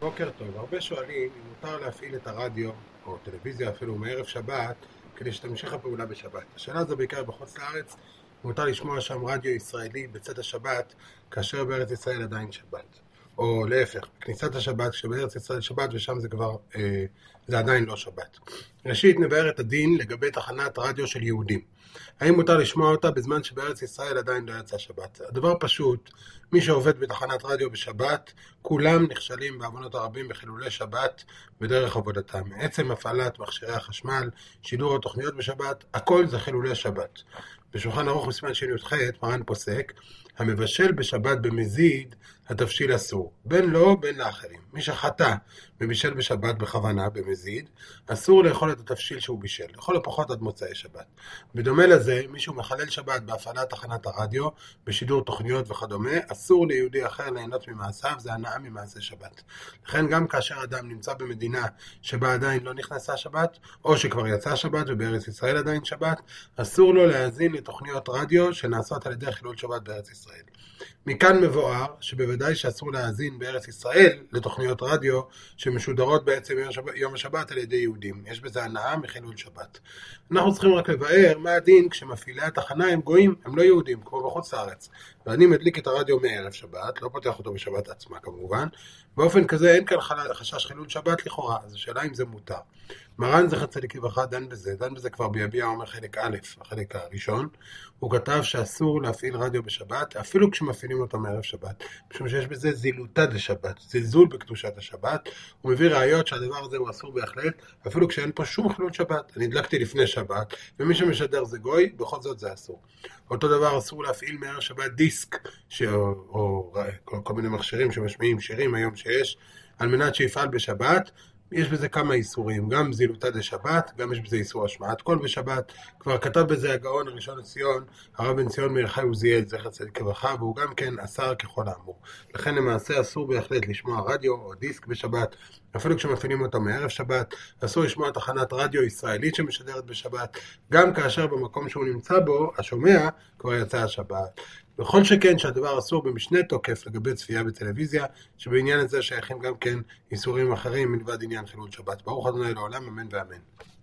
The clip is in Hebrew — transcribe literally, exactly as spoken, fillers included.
בוקר טוב. הרבה שואלים אם מותר להפעיל את הרדיו או טלוויזיה אפילו מערב שבת כדי שתמשיך הפעולה בשבת. השאלה הזו בעיקר בחוץ לארץ, מותר לשמוע שם רדיו ישראלי בצאת השבת כאשר בארץ ישראל עדיין שבת, או להפך, כניסת השבת כשבארץ ישראל שבת ושם זה כבר אה, זה עדיין לא שבת. ראשית נבהר את הדין לגבי תחנת רדיו של יהודים. האם מותר לשמוע אותה בזמן שבארץ ישראל עדיין לא יצא שבת? הדבר פשוט, מי שעובד בתחנת רדיו בשבת, כולם נכשלים בעוונות הרבים בחילולי שבת בדרך עבודתם. עצם הפעלת מכשירי החשמל, שידור התוכניות בשבת, הכל זה חילולי שבת. בשולחן ערוך בסימן שי"ח מרן פוסק, המבשל בשבת במזיד, התבשיל אסור, בין לו בין לאחרים. מי שחטא ובישל בשבת בכוונה במזיד, אסור לאכול את התבשיל שהוא בישל, לכל הפחות עד מוצאי שבת. בדומה לזה, מי שהוא מחלל שבת בהפעלת תחנת הרדיו, בשידור תוכניות וכדומה, אסור ליהודי אחר ליהנות ממעשיו, זה הנאה ממעשה שבת. לכן גם כאשר אדם נמצא במדינה שבה עדיין לא נכנסה שבת, או שכבר יצא שבת ובארץ ישראל עדיין שבת, אסור לו להאזין לתוכניות רדיו שנעשות על ידי חילול שבת בארץ ישראל. מכאן מבואר שבוודאי שאסור להאזין בארץ ישראל לתוכניות רדיו שמשודרות בעצם יום השבת על ידי יהודים. יש בזה הנאה מחילול שבת. אנחנו צריכים רק לבאר מה הדין כשמפעילי התחנה הם גויים, הם לא יהודים, כמו בחוץ לארץ. ואני מדליק את הרדיו מערב שבת, לא פותח אותו בשבת עצמה כמובן. באופן כזה אין כאן חשש חילול שבת לכאורה, אז השאלה אם זה מותר. מרן זכר צדיק לברכה דן בזה, דן בזה כבר ביביע אומר חלק א', החלק הראשון. הוא כתב שאסור להפעיל רדיו בשבת, אפילו כשמפעילים אותו מערב שבת, משום שיש בזה זילותא דשבת, זלזול בקדושת השבת. הוא מביא ראיות שהדבר הזה הוא אסור בהחלט, אפילו כשאין פה שום חילול שבת. אני הדלקתי לפני שבת, ומי שמשדר זה גוי, בכל זאת זה אסור. אותו דבר אסור להפעיל מערב שבת דיסק, ש... או, או כל, כל מיני מכשירים שמשמיעים שירים היום שיש, על מנת שיפעל בשבת. יש בזה כמה איסורים, גם זילותא דשבת, גם יש בזה איסור השמעת קול בשבת. כבר כתב בזה הגאון הראשון לציון, הרב בן ציון מאיר חי עוזיאל זכר צדיק לברכה, והוא גם כן אסר ככל האמור. לכן למעשה אסור בהחלט לשמוע רדיו או דיסק בשבת, אפילו כשמפעילים אותו מערב שבת. אסור לשמוע תחנת רדיו ישראלית שמשדרת בשבת, גם כאשר במקום שהוא נמצא בו, השומע כבר יצא השבת. בכל שכן שהדבר אסור במשנה תוקף לגבי צפייה בטלוויזיה, שבעניין הזה שייכים גם כן איסורים אחרים מלבד עניין חילול שבת. ברוך ה' לעולם, אמן ואמן.